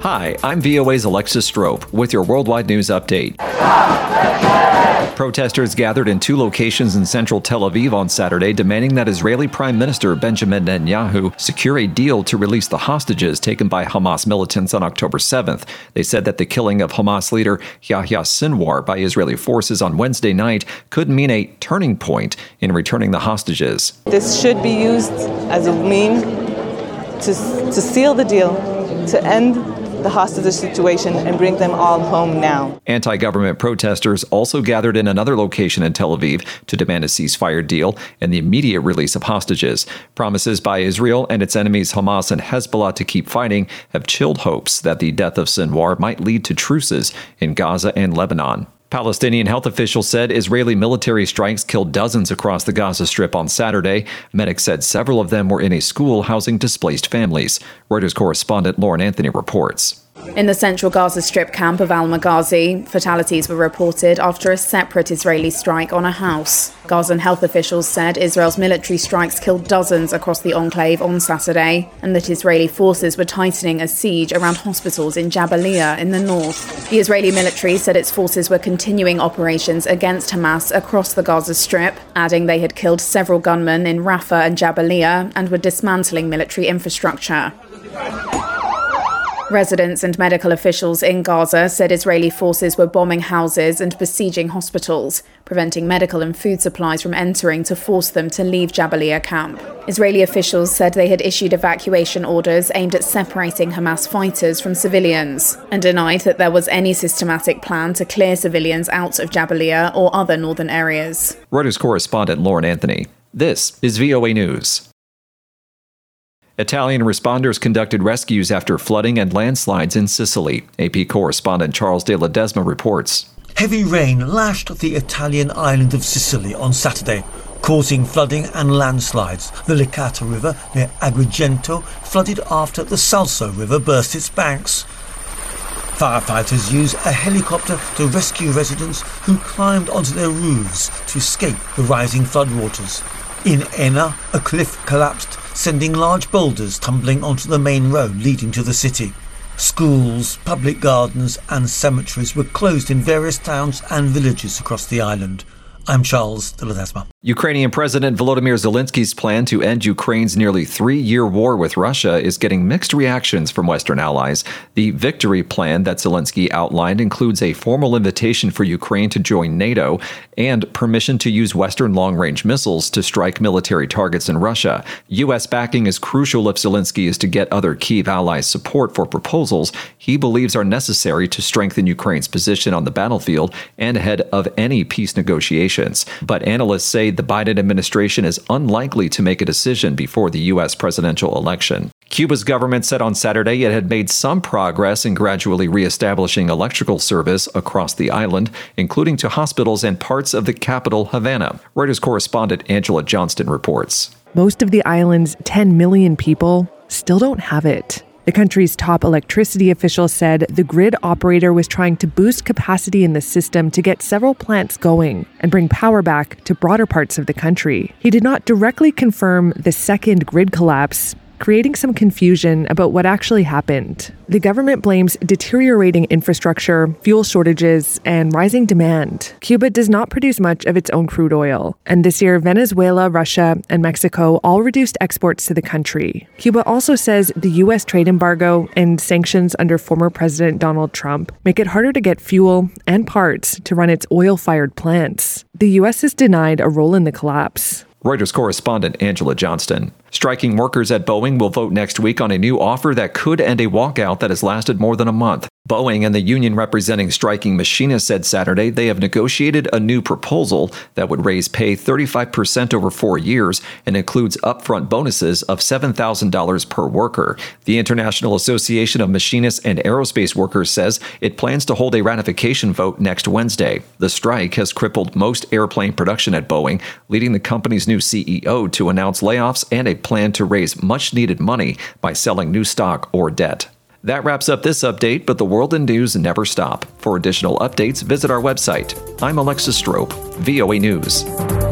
Hi, I'm VOA's Alexis Strope with your worldwide news update. Protesters gathered in two locations in central Tel Aviv on Saturday, demanding that Israeli Prime Minister Benjamin Netanyahu secure a deal to release the hostages taken by Hamas militants on October 7th. They said that the killing of Hamas leader Yahya Sinwar by Israeli forces on Wednesday night could mean a turning point in returning the hostages. This should be used as a means to seal the deal, to end the hostage situation and bring them all home now. Anti-government protesters also gathered in another location in Tel Aviv to demand a ceasefire deal and the immediate release of hostages. Promises by Israel and its enemies Hamas and Hezbollah to keep fighting have chilled hopes that the death of Sinwar might lead to truces in Gaza and Lebanon. Palestinian health officials said Israeli military strikes killed dozens across the Gaza Strip on Saturday. Medics said several of them were in a school housing displaced families. Reuters correspondent Lauren Anthony reports. In the central Gaza Strip camp of Al-Maghazi, fatalities were reported after a separate Israeli strike on a house. Gazan health officials said Israel's military strikes killed dozens across the enclave on Saturday, and that Israeli forces were tightening a siege around hospitals in Jabalia in the north. The Israeli military said its forces were continuing operations against Hamas across the Gaza Strip, adding they had killed several gunmen in Rafah and Jabalia and were dismantling military infrastructure. Residents and medical officials in Gaza said Israeli forces were bombing houses and besieging hospitals, preventing medical and food supplies from entering to force them to leave Jabalia camp. Israeli officials said they had issued evacuation orders aimed at separating Hamas fighters from civilians, and denied that there was any systematic plan to clear civilians out of Jabalia or other northern areas. Reuters correspondent Lauren Anthony. This is VOA News. Italian responders conducted rescues after flooding and landslides in Sicily. AP correspondent Charles de Ledesma reports. Heavy rain lashed the Italian island of Sicily on Saturday, causing flooding and landslides. The Licata River near Agrigento flooded after the Salso River burst its banks. Firefighters used a helicopter to rescue residents who climbed onto their roofs to escape the rising floodwaters. In Enna, a cliff collapsed, sending large boulders tumbling onto the main road leading to the city. Schools, public gardens and cemeteries were closed in various towns and villages across the island. I'm Charles de Ledesma. Ukrainian President Volodymyr Zelensky's plan to end Ukraine's nearly 3-year war with Russia is getting mixed reactions from Western allies. The victory plan that Zelensky outlined includes a formal invitation for Ukraine to join NATO and permission to use Western long-range missiles to strike military targets in Russia. U.S. backing is crucial if Zelensky is to get other Kyiv allies' support for proposals he believes are necessary to strengthen Ukraine's position on the battlefield and ahead of any peace negotiations. But analysts say the Biden administration is unlikely to make a decision before the U.S. presidential election. Cuba's government said on Saturday it had made some progress in gradually reestablishing electrical service across the island, including to hospitals and parts of the capital, Havana. Reuters correspondent Angela Johnston reports. Most of the island's 10 million people still don't have it. The country's top electricity official said the grid operator was trying to boost capacity in the system to get several plants going and bring power back to broader parts of the country. He did not directly confirm the second grid collapse, creating some confusion about what actually happened. The government blames deteriorating infrastructure, fuel shortages, and rising demand. Cuba does not produce much of its own crude oil, and this year Venezuela, Russia, and Mexico all reduced exports to the country. Cuba also says the U.S. trade embargo and sanctions under former President Donald Trump make it harder to get fuel and parts to run its oil-fired plants. The U.S. is denied a role in the collapse. Reuters correspondent Angela Johnston. Striking workers at Boeing will vote next week on a new offer that could end a walkout that has lasted more than a month. Boeing and the union representing striking machinists said Saturday they have negotiated a new proposal that would raise pay 35% over 4 years and includes upfront bonuses of $7,000 per worker. The International Association of Machinists and Aerospace Workers says it plans to hold a ratification vote next Wednesday. The strike has crippled most airplane production at Boeing, leading the company's new CEO to announce layoffs and a plan to raise much-needed money by selling new stock or debt. That wraps up this update, but the world and news never stop. For additional updates, visit our website. I'm Alexis Strope, VOA News.